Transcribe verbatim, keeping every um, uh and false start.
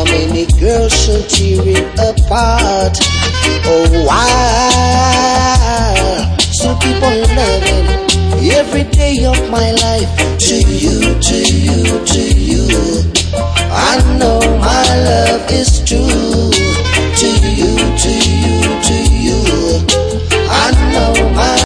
many girls should tear it apart? Oh, why? So keep on loving every day of my life. To you, to you, to you. I know my love is true.